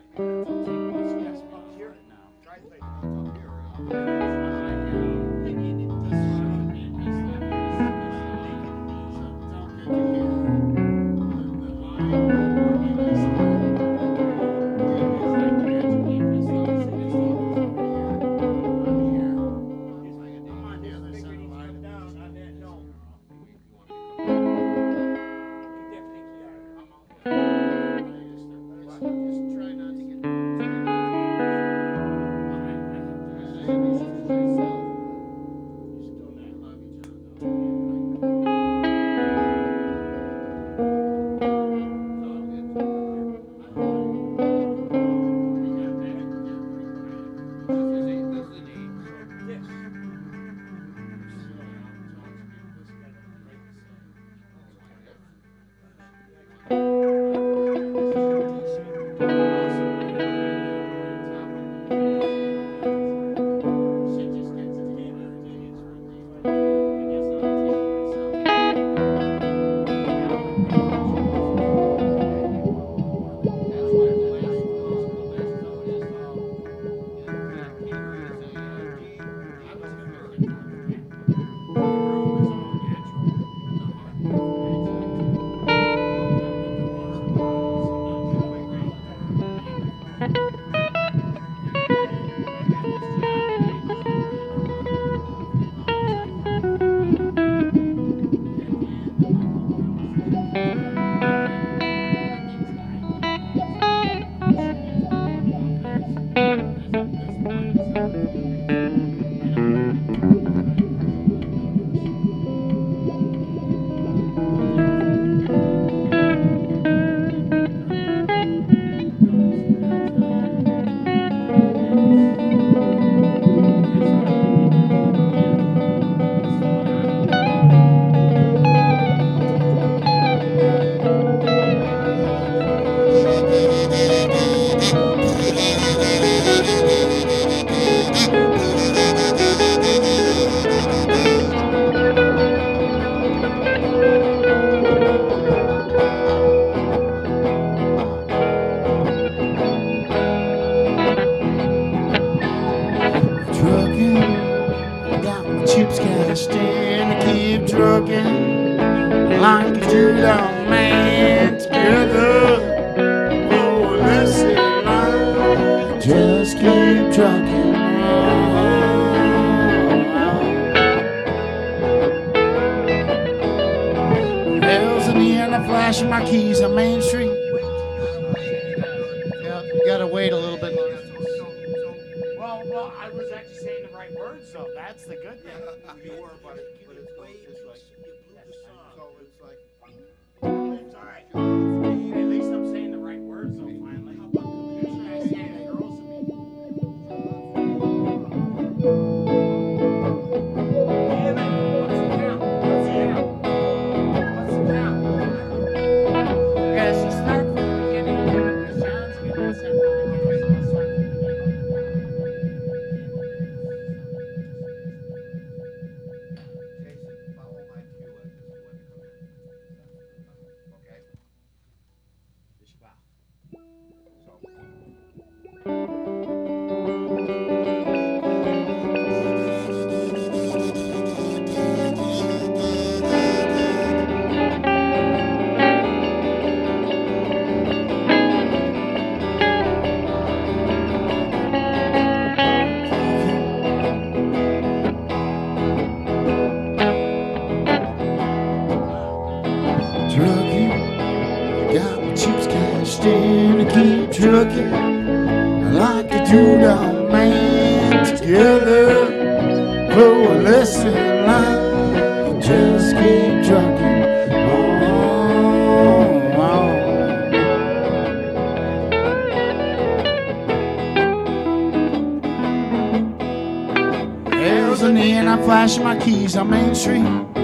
My keys on Main Street,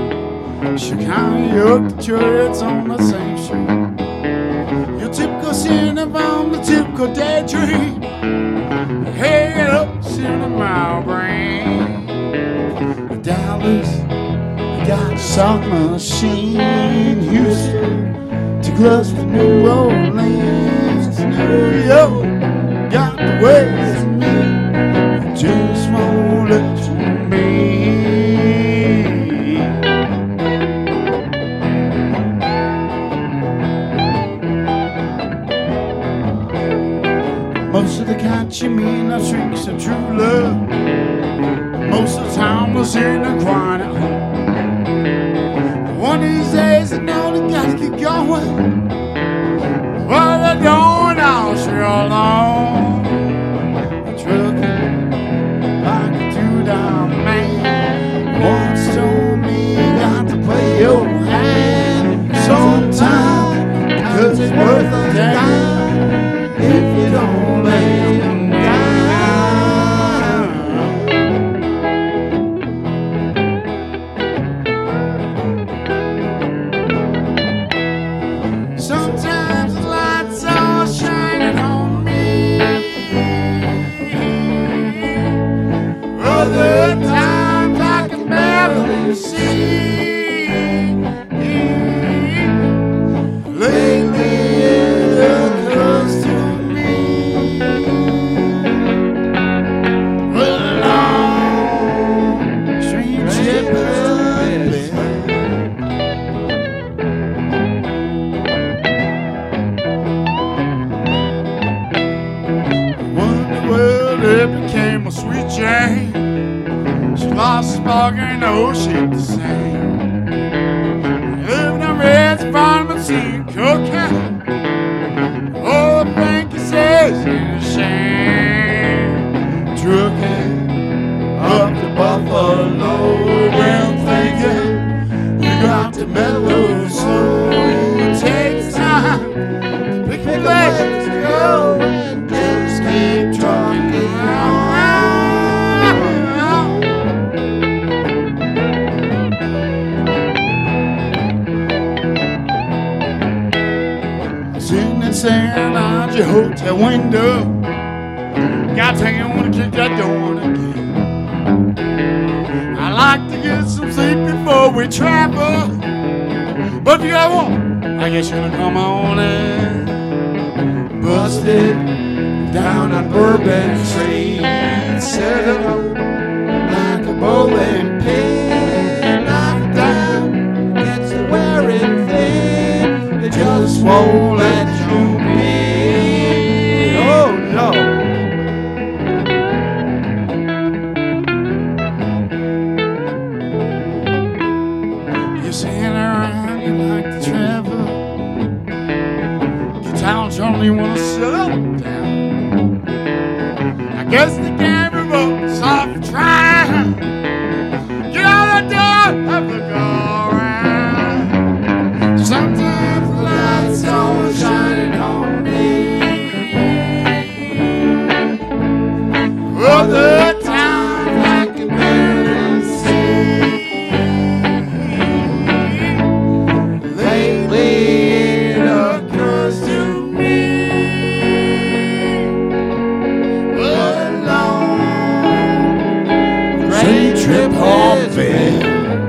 Chicago, up the church on the same street. Your typical cinema on the typical daydream. Head up, cinema brain. Dallas, got a soft machine. Houston to Gloucester, New Orleans, New York. Most of the kind you mean are tricks of true love. Most of the time we'll sing and crying at home. One of these days I know they gotta keep going. Well, they're going out real long. Trucking like a two-down man once told me you got to play your hand sometime, 'cause it's worth a dime if you don't lay them down. Sometimes the lights are shining on me, other times I can barely see. Lately it occurs to me, what a long strange ship has been. Wonder well it became a sweet Jane. She lost the spark and no shit the same. Living on Red's pharmacy, cocaine. Oh, I think he says it's a shame. Trucking up to Buffalo, when thinking you got to mellow, so it takes time to pick the places to go and just keep trucking on. Sitting and staring out your hotel window, gotta tell you, I wanna kick that door again. I like to get some sleep before we travel, but if you got one, I guess you're gonna come on in. Busted down on Bourbon Street, set up like a bowling pin, knocked down, gets to wearing thin. They just won't let you be. Oh no. You're sitting around, you like to travel. Your towns only wanna settle down. I guess they can't give up, stop trying. Get out the door, have to go around. Sometimes the lights are shining on me, other times I can barely see. Lately it occurs to me, what a long train trip has been.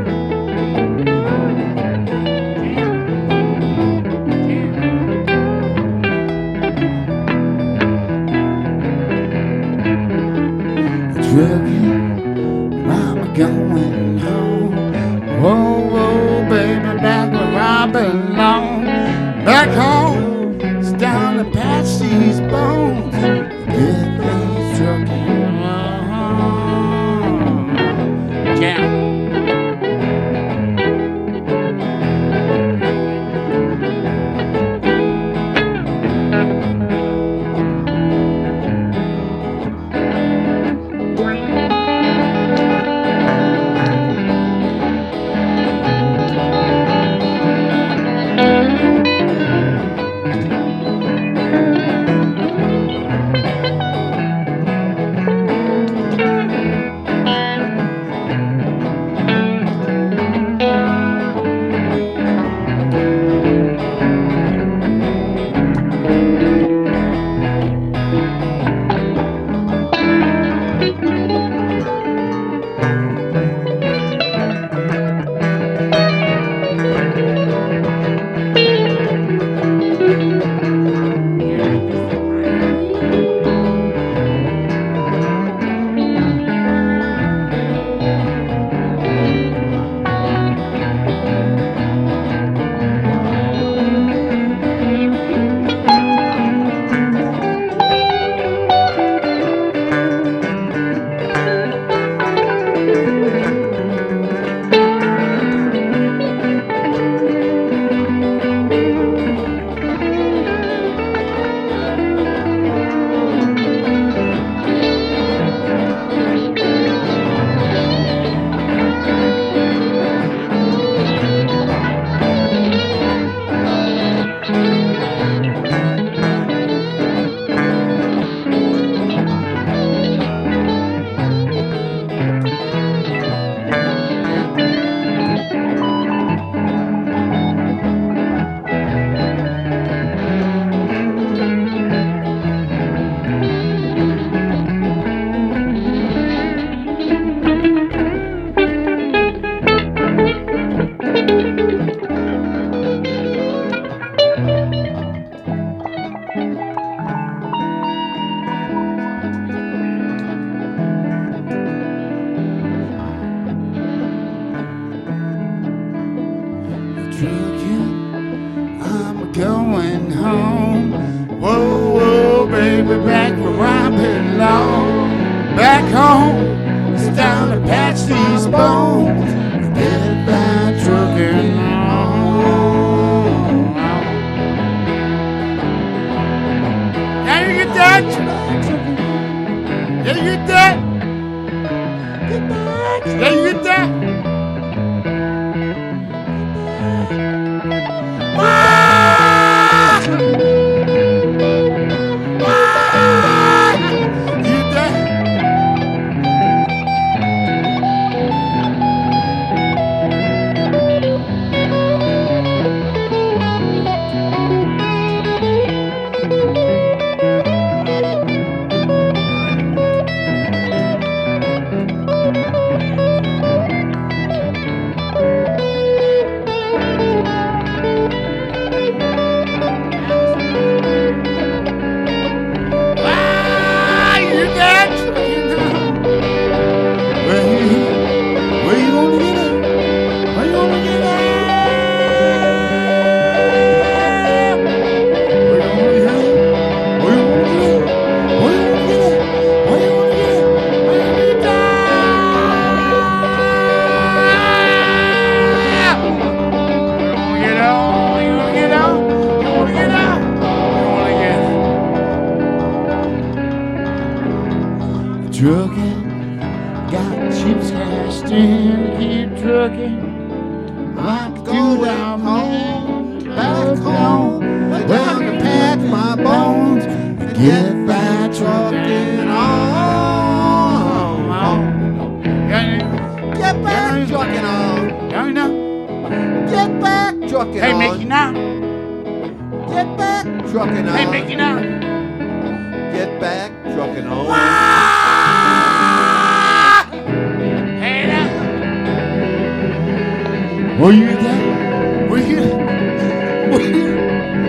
Trucking, I'm going home. Whoa, whoa, baby, back where I belong. Back home, it's down to patch these bones. Get these trucking along. Yeah. me back from where I belong. Back home, it's time to patch these bones. Get that trucking on. Now you get that? Yeah, you get that? Yeah, you get that? Trucking, got chips cashed in, keep trucking. I could do that home, back home, down to pack my bones, get that trucking on. Get back trucking on. Young now. Get back trucking on. Hey, Mickey now. Get back trucking on. Hey, Mickey now. Get back trucking on. Where you at? Where you at? Where you at?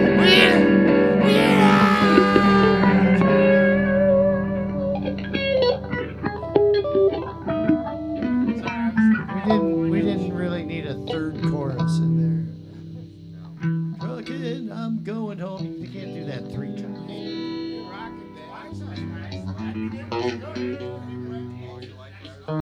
We didn't really need a third chorus in there. Trucking, I'm going home. You can't do that 3 times.